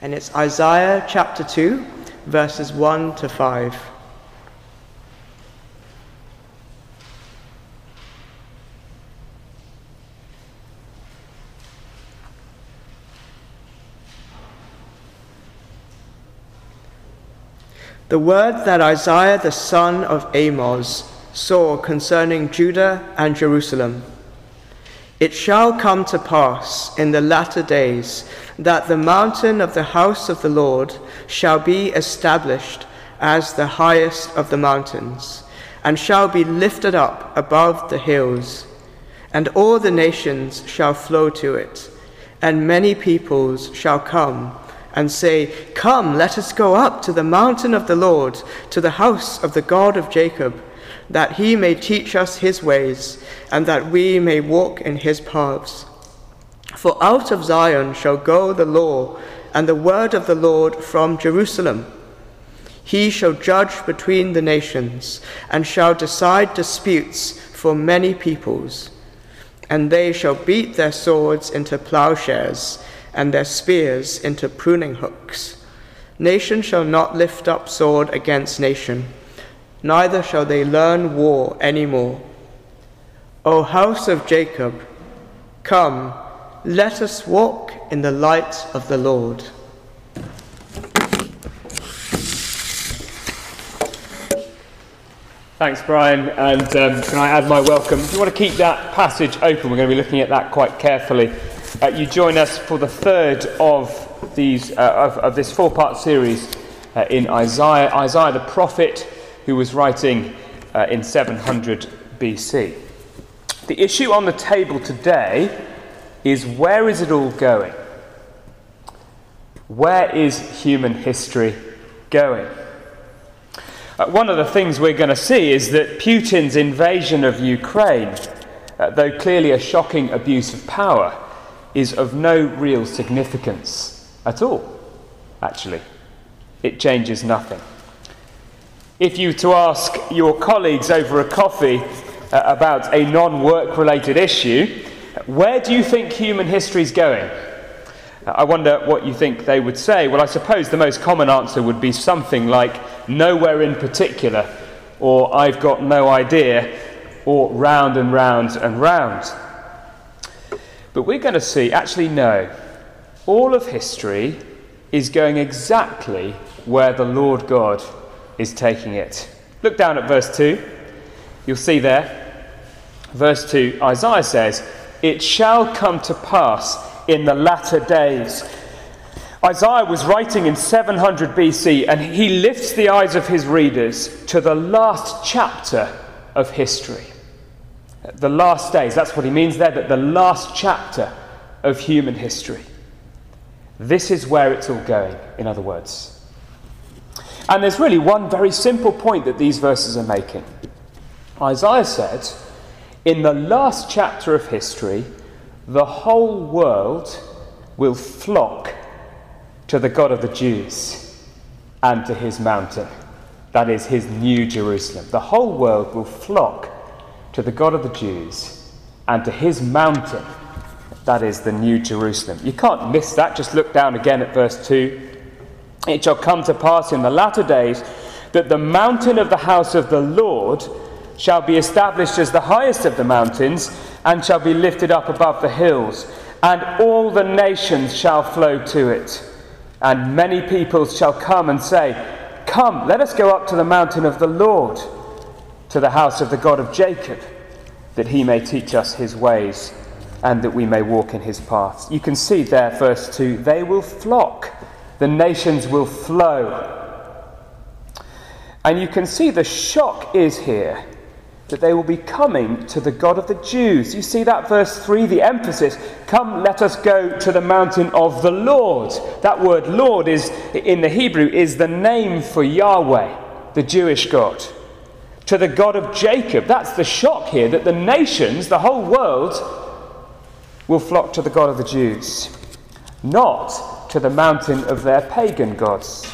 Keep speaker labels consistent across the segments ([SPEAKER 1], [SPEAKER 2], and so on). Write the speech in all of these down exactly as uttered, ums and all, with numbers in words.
[SPEAKER 1] And it's Isaiah chapter two, verses one to five. The word that Isaiah the son of Amos saw concerning Judah and Jerusalem. It shall come to pass in the latter days that the mountain of the house of the Lord shall be established as the highest of the mountains, and shall be lifted up above the hills, and all the nations shall flow to it, and many peoples shall come and say, Come, let us go up to the mountain of the Lord, to the house of the God of Jacob, that he may teach us his ways, and that we may walk in his paths. For out of Zion shall go the law, and the word of the Lord from Jerusalem. He shall judge between the nations, and shall decide disputes for many peoples. And they shall beat their swords into plowshares, and their spears into pruning hooks. Nation shall not lift up sword against nation, neither shall they learn war any more. O house of Jacob, come, let us walk in the light of the Lord.
[SPEAKER 2] Thanks, Brian, and um, can I add my welcome? If you want to keep that passage open, we're going to be looking at that quite carefully. Uh, you join us for the third of these uh, of, of this four-part series uh, in Isaiah. Isaiah the prophet, who was writing uh, in seven hundred B C. The issue on the table today is, where is it all going? Where is human history going? Uh, one of the things we're going to see is that Putin's invasion of Ukraine, uh, though clearly a shocking abuse of power, is of no real significance at all, actually. It changes nothing. If you were to ask your colleagues over a coffee uh, about a non-work related issue, where do you think human history is going? Uh, I wonder what you think they would say. Well, I suppose the most common answer would be something like nowhere in particular, or I've got no idea, or round and round and round. But we're going to see, actually no, all of history is going exactly where the Lord God is taking it. Look down at verse two. You'll see there, verse two, Isaiah says, It shall come to pass in the latter days. Isaiah was writing in seven hundred B C, and he lifts the eyes of his readers to the last chapter of history. The last days, that's what he means there, that the last chapter of human history. This is where it's all going, in other words. And there's really one very simple point that these verses are making. Isaiah said, in the last chapter of history, the whole world will flock to the God of the Jews and to his mountain. That is his new Jerusalem. The whole world will flock to the God of the Jews and to his mountain. That is the new Jerusalem. You can't miss that. Just look down again at verse two. It shall come to pass in the latter days that the mountain of the house of the Lord shall be established as the highest of the mountains, and shall be lifted up above the hills, and all the nations shall flow to it. And many peoples shall come and say, Come, let us go up to the mountain of the Lord, to the house of the God of Jacob, that he may teach us his ways, and that we may walk in his paths. You can see there, verse two, they will flock, the nations will flow. And you can see the shock is here, that they will be coming to the God of the Jews. You see that, verse three, the emphasis, come, let us go to the mountain of the Lord. That word Lord is, in the Hebrew, is the name for Yahweh, the Jewish God. To the God of Jacob. That's the shock here, that the nations, the whole world, will flock to the God of the Jews, not to the mountain of their pagan gods.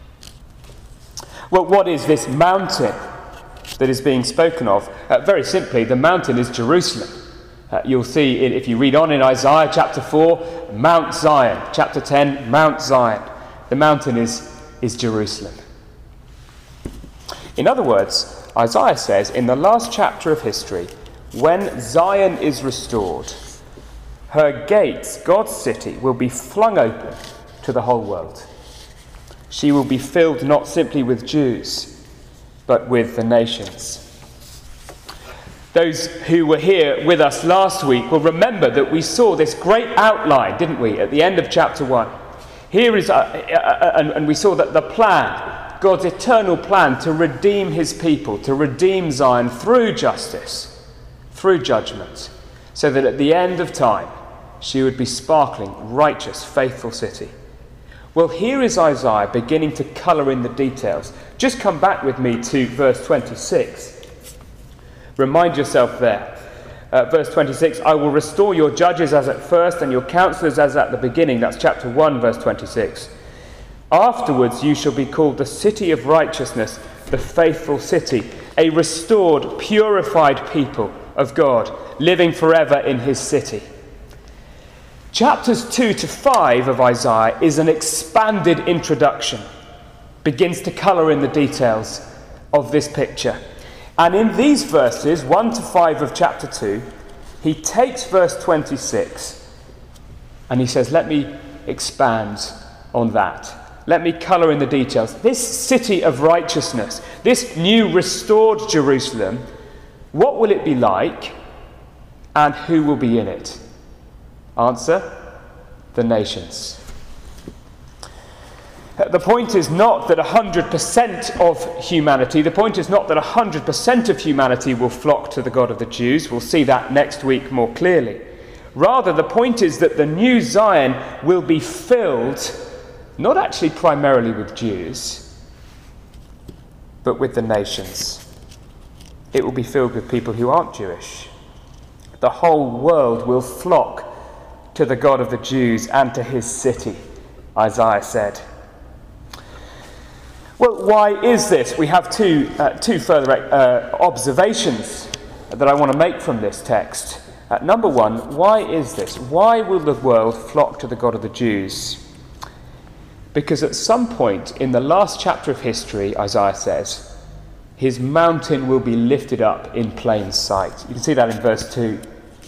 [SPEAKER 2] Well, what is this mountain that is being spoken of? Uh, very simply, the mountain is Jerusalem. Uh, you'll see, if you read on in Isaiah chapter four, Mount Zion. Chapter ten, Mount Zion. The mountain is, is Jerusalem. In other words, Isaiah says in the last chapter of history, when Zion is restored, her gates, God's city, will be flung open to the whole world. She will be filled not simply with Jews, but with the nations. Those who were here with us last week will remember that we saw this great outline, didn't we, at the end of chapter one. Here is, a, a, a, and, and we saw that the plan, God's eternal plan to redeem his people, to redeem Zion through justice, through judgment, so that at the end of time, she would be sparkling, righteous, faithful city. Well, here is Isaiah beginning to colour in the details. Just come back with me to verse twenty-six. Remind yourself there. Uh, verse twenty-six, I will restore your judges as at first and your counselors as at the beginning. That's chapter one, verse twenty-six. Afterwards you shall be called the city of righteousness, the faithful city, a restored, purified people of God, living forever in his city. Chapters two to five of Isaiah is an expanded introduction, begins to colour in the details of this picture. And in these verses, one to five of chapter two, he takes verse twenty-six and he says, let me expand on that. Let me colour in the details. This city of righteousness, this new restored Jerusalem, what will it be like and who will be in it? Answer, the nations. The point is not that one hundred percent of humanity, the point is not that one hundred percent of humanity will flock to the God of the Jews. We'll see that next week more clearly. Rather, the point is that the new Zion will be filled not actually primarily with Jews, but with the nations. It will be filled with people who aren't Jewish. The whole world will flock to the God of the Jews and to his city, Isaiah said. Well, why is this? We have two, uh, two further uh, observations that I want to make from this text. Uh, number one, why is this? Why will the world flock to the God of the Jews? Because at some point in the last chapter of history, Isaiah says, his mountain will be lifted up in plain sight. You can see that in verse two.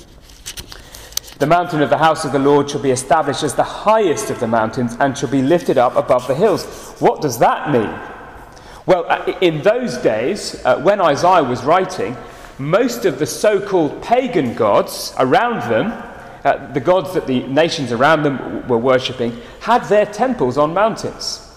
[SPEAKER 2] The mountain of the house of the Lord shall be established as the highest of the mountains and shall be lifted up above the hills. What does that mean? Well, in those days, uh, when Isaiah was writing, most of the so-called pagan gods around them, uh, the gods that the nations around them were worshipping, had their temples on mountains.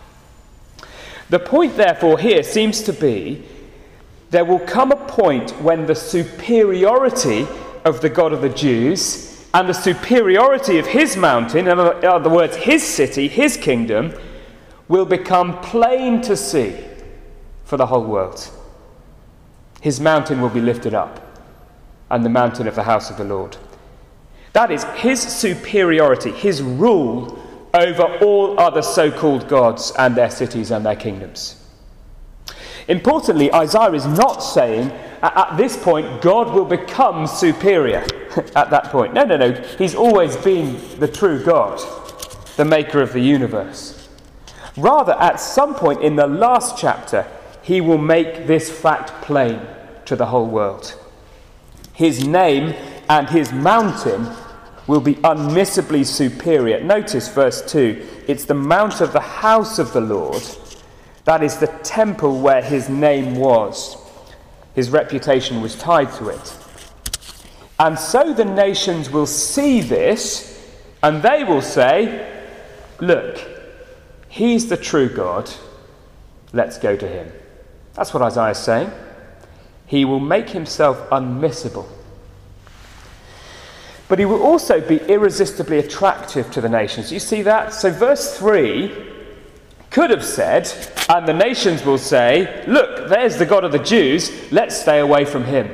[SPEAKER 2] The point, therefore, here seems to be there will come a point when the superiority of the God of the Jews and the superiority of his mountain, in other words, his city, his kingdom, will become plain to see for the whole world. His mountain will be lifted up, and the mountain of the house of the Lord. That is his superiority, his rule over all other so-called gods and their cities and their kingdoms. Importantly, Isaiah is not saying at this point God will become superior at that point. No, no, no. He's always been the true God, the maker of the universe. Rather, at some point in the last chapter, he will make this fact plain to the whole world. His name and his mountain will be unmissably superior. Notice verse two. It's the mount of the house of the Lord. That is the temple where his name was. His reputation was tied to it. And so the nations will see this, and they will say, look, he's the true God. Let's go to him. That's what Isaiah is saying. He will make himself unmissable. But he will also be irresistibly attractive to the nations. You see that? So verse three could have said, and the nations will say, look, there's the God of the Jews, let's stay away from him.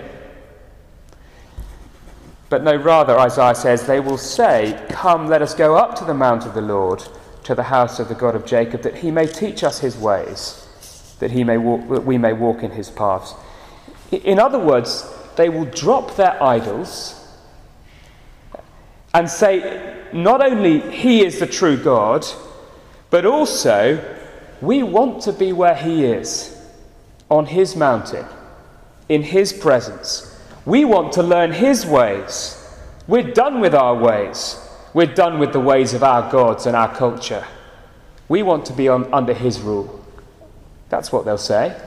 [SPEAKER 2] But no, rather, Isaiah says, they will say, come, let us go up to the mount of the Lord, to the house of the God of Jacob, that he may teach us his ways, that he may walk, that we may walk in his paths. In other words, they will drop their idols and say, not only he is the true God, but also we want to be where he is, on his mountain, in his presence. We want to learn his ways. We're done with our ways. We're done with the ways of our gods and our culture. We want to be on, under his rule. That's what they'll say.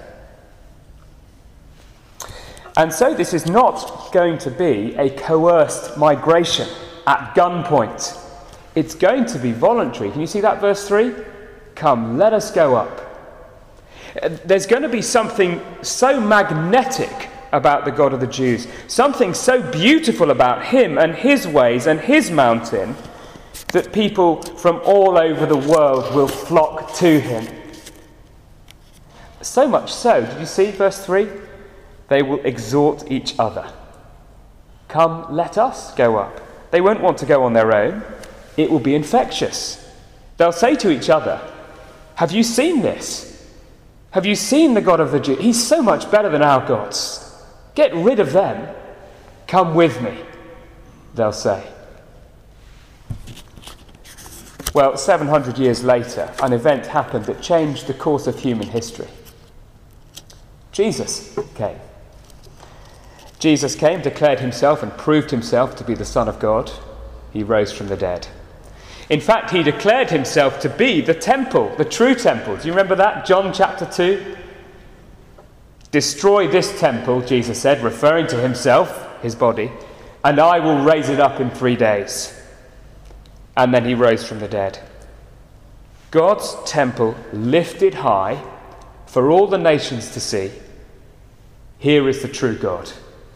[SPEAKER 2] And so this is not going to be a coerced migration at gunpoint. It's going to be voluntary. Can you see that verse three? Come, let us go up. There's going to be something so magnetic about the God of the Jews, something so beautiful about him and his ways and his mountain, that people from all over the world will flock to him. So much so, did you see verse three? They will exhort each other. Come, let us go up. They won't want to go on their own. It will be infectious. They'll say to each other, have you seen this? Have you seen the God of the Jews? He's so much better than our gods. Get rid of them. Come with me, they'll say. Well, seven hundred years later, an event happened that changed the course of human history. Jesus came. Jesus came, declared himself and proved himself to be the Son of God. He rose from the dead. In fact, he declared himself to be the temple, the true temple. Do you remember that? John chapter two. Destroy this temple, Jesus said, referring to himself, his body, and I will raise it up in three days. And then he rose from the dead. God's temple lifted high for all the nations to see. Here is the true God.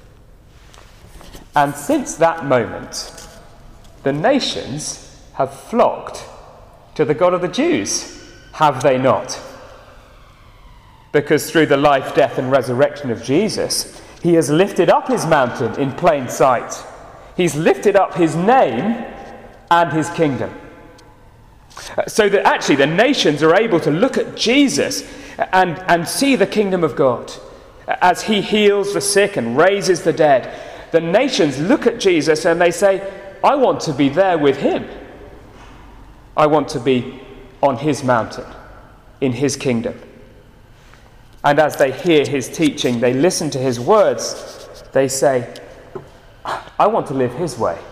[SPEAKER 2] And since that moment, the nations have flocked to the God of the Jews, have they not? Because through the life, death and resurrection of Jesus, he has lifted up his mountain in plain sight. He's lifted up his name and his kingdom. So that actually the nations are able to look at Jesus and, and see the kingdom of God. As he heals the sick and raises the dead, the nations look at Jesus and they say, I want to be there with him. I want to be on his mountain, in his kingdom. And as they hear his teaching, they listen to his words, they say, I want to live his way.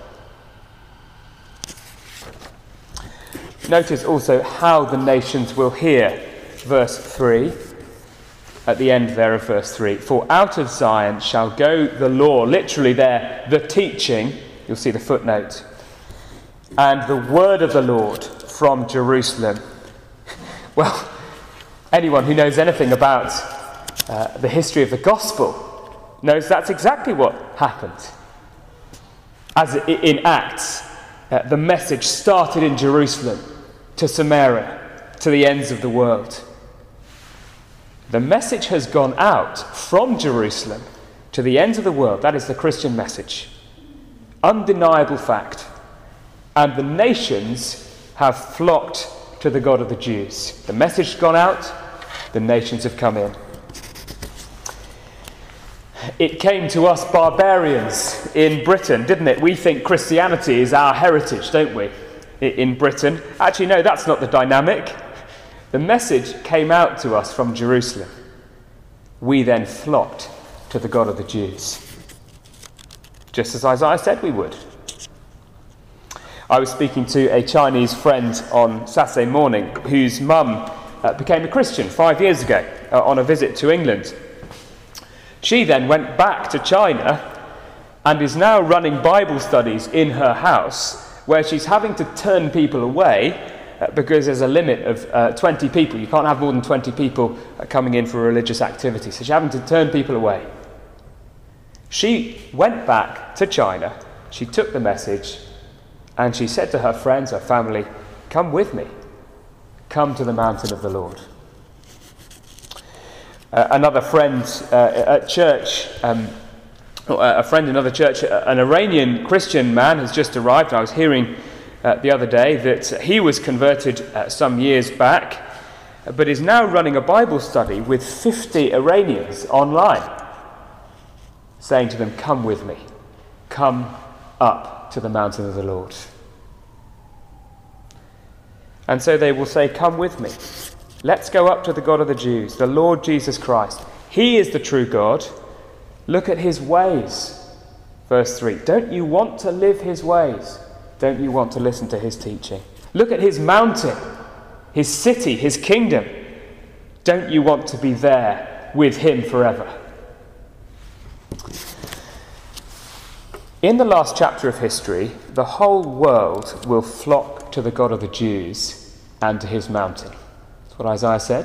[SPEAKER 2] Notice also how the nations will hear verse three, at the end there of verse three. For out of Zion shall go the law, literally there, the teaching, you'll see the footnote, and the word of the Lord from Jerusalem. Well, anyone who knows anything about uh, the history of the gospel knows that's exactly what happened. As in Acts, uh, the message started in Jerusalem to Samaria, to the ends of the world. The message has gone out from Jerusalem to the ends of the world. That is the Christian message. Undeniable fact. And the nations have flocked to the God of the Jews. The message has gone out, the nations have come in. It came to us barbarians in Britain, didn't it? We think Christianity is our heritage, don't we, in Britain? Actually, no, that's not the dynamic. The message came out to us from Jerusalem. We then flocked to the God of the Jews, just as Isaiah said we would. I was speaking to a Chinese friend on Saturday morning whose mum uh, became a Christian five years ago uh, on a visit to England. She then went back to China and is now running Bible studies in her house where she's having to turn people away uh, because there's a limit of uh, twenty people. You can't have more than twenty people uh, coming in for a religious activity. So she's having to turn people away. She went back to China, she took the message, and she said to her friends, her family, come with me. Come to the mountain of the Lord. Uh, another friend uh, at church, um, a friend in another church, an Iranian Christian man has just arrived. I was hearing uh, the other day that he was converted uh, some years back, but is now running a Bible study with fifty Iranians online, saying to them, come with me. Come up to the mountain of the Lord. And so they will say, "Come with me. Let's go up to the God of the Jews, the Lord Jesus Christ. He is the true God. Look at his ways." Verse three, don't you want to live his ways? Don't you want to listen to his teaching? Look at his mountain, his city, his kingdom. Don't you want to be there with him forever? In the last chapter of history, the whole world will flock to the God of the Jews and to his mountain. That's what Isaiah said.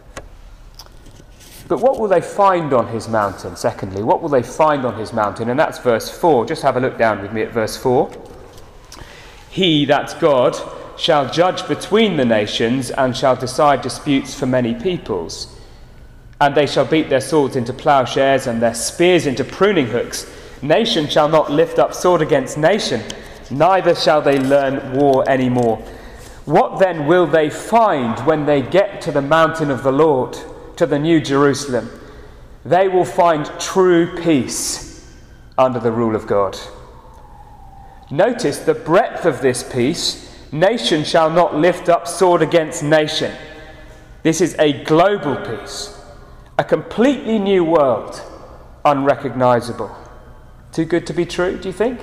[SPEAKER 2] But what will they find on his mountain, secondly? What will they find on his mountain? And that's verse four. Just have a look down with me at verse four. He, that's God, shall judge between the nations and shall decide disputes for many peoples. And they shall beat their swords into plowshares and their spears into pruning hooks. Nation shall not lift up sword against nation, neither shall they learn war any more. What then will they find when they get to the mountain of the Lord, to the New Jerusalem? They will find true peace under the rule of God. Notice the breadth of this peace. Nation shall not lift up sword against nation. This is a global peace, a completely new world, unrecognizable. Too good to be true, do you think?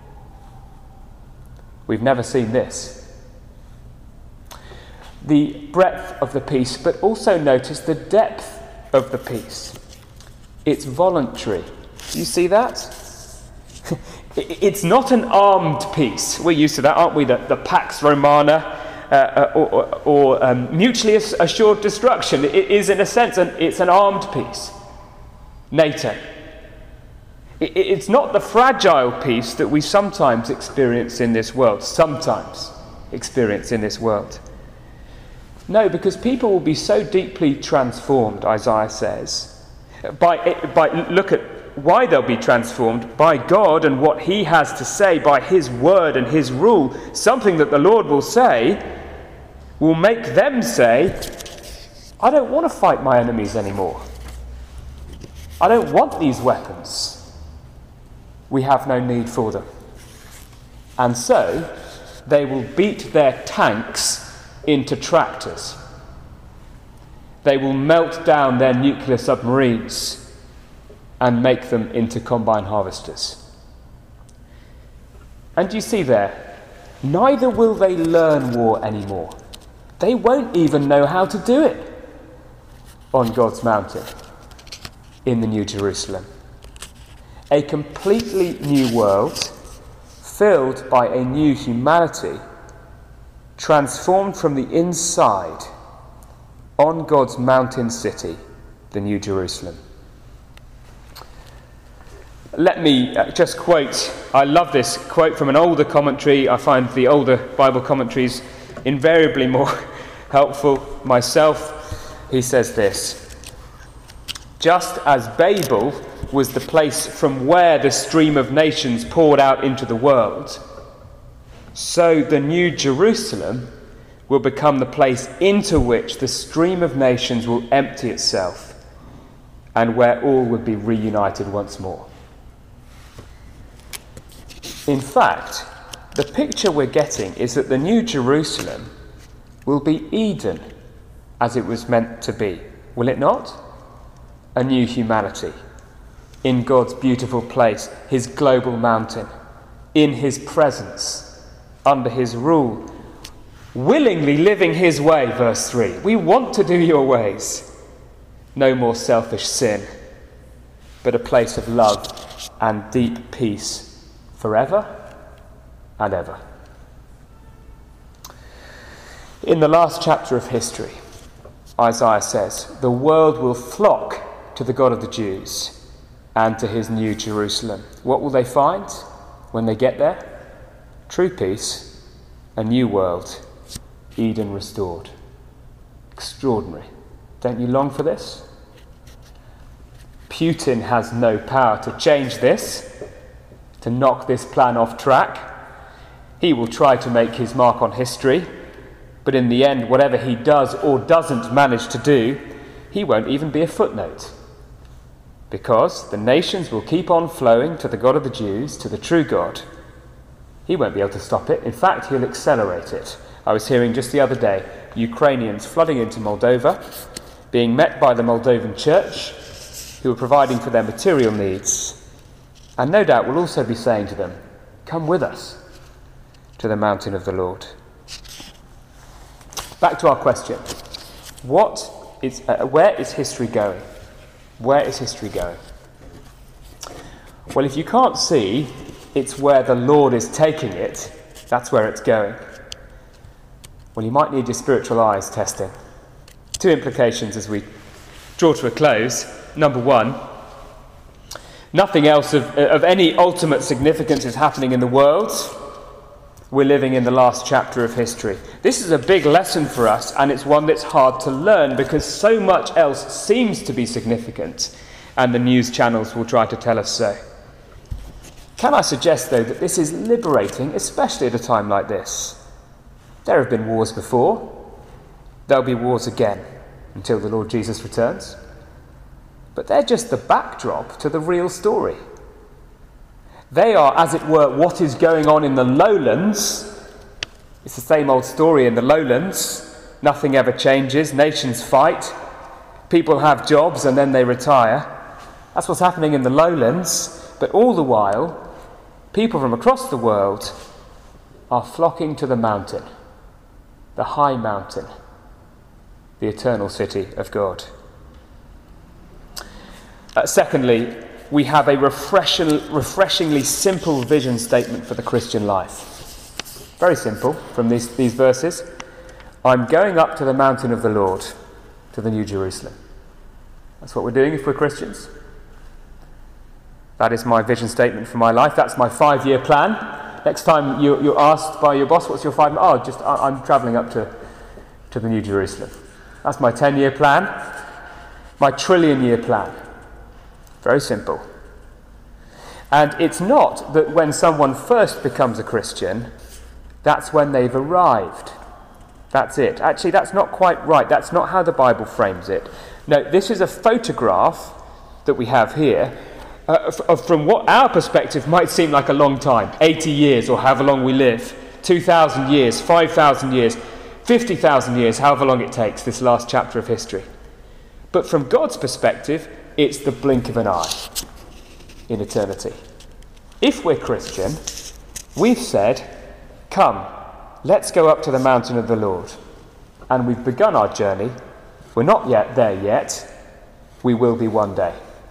[SPEAKER 2] We've never seen this. The breadth of the peace, but also notice the depth of the peace. It's voluntary. Do you see that? It's not an armed peace. We're used to that, aren't we? The, the Pax Romana, uh, or, or, or um, mutually assured destruction. It is, in a sense, an, it's an armed peace. NATO. It, it's not the fragile peace that we sometimes experience in this world. Sometimes experience in this world. No, because people will be so deeply transformed, Isaiah says, by, by look at why they'll be transformed, by God and what he has to say, by his word and his rule. Something that the Lord will say will make them say, I don't want to fight my enemies anymore. I don't want these weapons. We have no need for them. And so they will beat their tanks into tractors. They will melt down their nuclear submarines and make them into combine harvesters. And you see there, neither will they learn war anymore. They won't even know how to do it on God's mountain in the New Jerusalem. A completely new world filled by a new humanity, transformed from the inside on God's mountain city, the New Jerusalem. Let me uh, just quote, I love this quote from an older commentary. I find the older Bible commentaries invariably more helpful myself. He says this: just as Babel was the place from where the stream of nations poured out into the world, so the New Jerusalem will become the place into which the stream of nations will empty itself and where all will be reunited once more. In fact, the picture we're getting is that the New Jerusalem will be Eden as it was meant to be, will it not? A new humanity in God's beautiful place, his global mountain, in his presence, under his rule, willingly living his way, verse three. We want to do your ways. No more selfish sin, but a place of love and deep peace forever and ever. In the last chapter of history, Isaiah says, the world will flock to the God of the Jews and to his New Jerusalem. What will they find when they get there? True peace, a new world, Eden restored. Extraordinary. Don't you long for this? Putin has no power to change this, to knock this plan off track. He will try to make his mark on history, but in the end, whatever he does or doesn't manage to do, he won't even be a footnote. Because the nations will keep on flowing to the God of the Jews, to the true God. He won't be able to stop it. In fact, he'll accelerate it. I was hearing just the other day, Ukrainians flooding into Moldova, being met by the Moldovan church, who are providing for their material needs, and no doubt will also be saying to them, come with us to the mountain of the Lord. Back to our question. What is, uh, where is history going? Where is history going? Well, if you can't see it's where the Lord is taking it, that's where it's going. Well, you might need your spiritual eyes testing. Two implications as we draw to a close. Number one, nothing else of, of any ultimate significance is happening in the world. We're living in the last chapter of history. This is a big lesson for us, and it's one that's hard to learn because so much else seems to be significant, and the news channels will try to tell us so. Can I suggest, though, that this is liberating, especially at a time like this? There have been wars before. There'll be wars again until the Lord Jesus returns. But they're just the backdrop to the real story. They are, as it were, what is going on in the lowlands. It's the same old story in the lowlands. Nothing ever changes. Nations fight. People have jobs and then they retire. That's what's happening in the lowlands. But all the while, people from across the world are flocking to the mountain, the high mountain, the eternal city of God. Uh, secondly, we have a refreshing, refreshingly simple vision statement for the Christian life. Very simple from these, these verses. I'm going up to the mountain of the Lord, to the New Jerusalem. That's what we're doing if we're Christians. That is my vision statement for my life. That's my five-year plan. Next time you, you're asked by your boss, what's your five? Oh, just I, I'm travelling up to, to the New Jerusalem. That's my ten-year plan. My trillion-year plan. Very simple. And it's not that when someone first becomes a Christian, that's when they've arrived. That's it. Actually, that's not quite right. That's not how the Bible frames it. No, this is a photograph that we have here uh, f- from what our perspective might seem like a long time, eighty years or however long we live, two thousand years, five thousand years, fifty thousand years, however long it takes, this last chapter of history. But from God's perspective, it's the blink of an eye in eternity. If we're Christian, we've said, come, let's go up to the mountain of the Lord. And we've begun our journey. We're not yet there yet. We will be one day.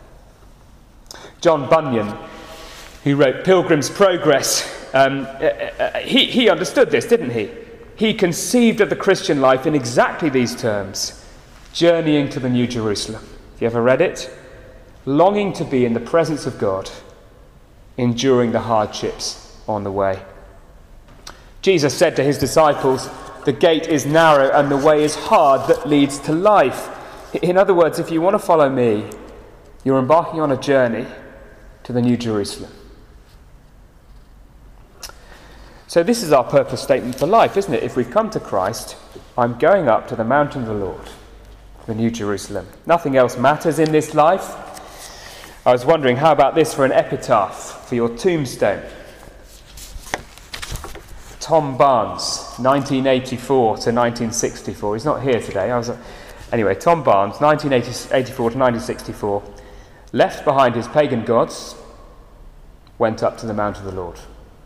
[SPEAKER 2] John Bunyan, who wrote Pilgrim's Progress, um, uh, he, he understood this, didn't he? He conceived of the Christian life in exactly these terms, journeying to the New Jerusalem. Have you ever read it? Longing to be in the presence of God, enduring the hardships on the way. Jesus said to his disciples, the gate is narrow and the way is hard that leads to life. In other words, if you want to follow me, you're embarking on a journey to the New Jerusalem. So this is our purpose statement for life, isn't it? If we've come to Christ, I'm going up to the mountain of the Lord, the New Jerusalem. Nothing else matters in this life. I was wondering, how about this for an epitaph for your tombstone? Tom Barnes, nineteen eighty-four to nineteen sixty-four. He's not here today. I was, uh, anyway, Tom Barnes, nineteen eighty-four to nineteen sixty-four, left behind his pagan gods, went up to the Mount of the Lord.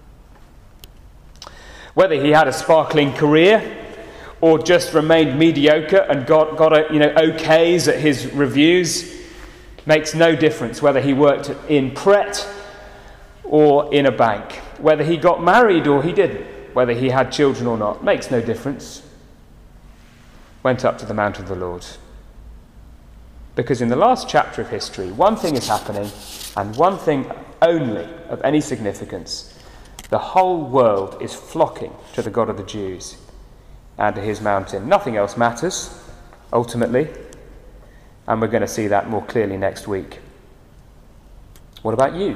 [SPEAKER 2] Whether he had a sparkling career or just remained mediocre and got, got a, you know, okays at his reviews, makes no difference whether he worked in Pret or in a bank. Whether he got married or he didn't. Whether he had children or not. Makes no difference. Went up to the Mount of the Lord. Because in the last chapter of history, one thing is happening, and one thing only of any significance. The whole world is flocking to the God of the Jews and to his mountain. Nothing else matters, ultimately. And we're going to see that more clearly next week. What about you?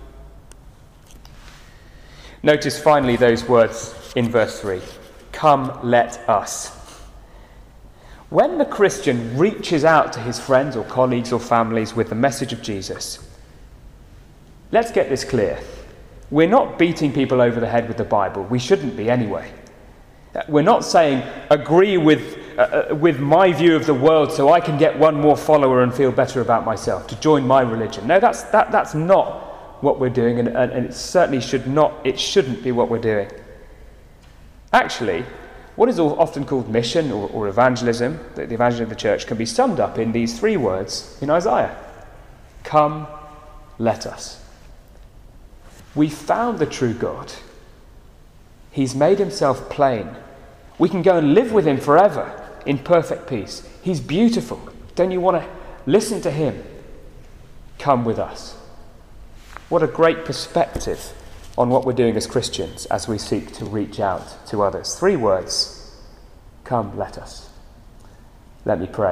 [SPEAKER 2] Notice finally those words in verse three. Come, let us. When the Christian reaches out to his friends or colleagues or families with the message of Jesus, let's get this clear. We're not beating people over the head with the Bible. We shouldn't be anyway. We're not saying, agree with, uh, with my view of the world so I can get one more follower and feel better about myself, to join my religion. No, that's, that, that's not what we're doing, and, and, and it certainly should not, it shouldn't be what we're doing. Actually, what is often called mission or, or evangelism, the, the evangelism of the church, can be summed up in these three words in Isaiah. Come, let us. We found the true God. He's made himself plain. We can go and live with him forever in perfect peace. He's beautiful. Don't you want to listen to him? Come with us. What a great perspective on what we're doing as Christians as we seek to reach out to others. Three words. Come, let us. Let me pray.